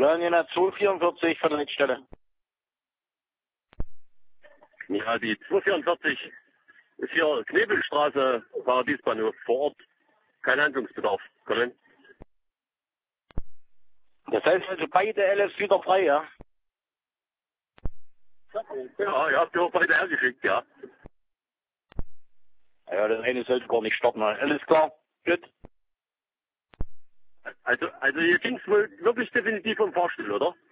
Linie 244 von der Leitstelle. Ja, die 244 ist hier Knebelstraße, Paradiesbahnhof vor Ort. Kein Handlungsbedarf. Colin. Das heißt also beide LS wieder frei, ja? Ja, ihr habt ja auch beide hergeschickt, ja. Ja, das eine sollte gar nicht starten. Alles klar. Gut. Also hier ging es wohl wirklich definitiv um Fahrstuhl, oder?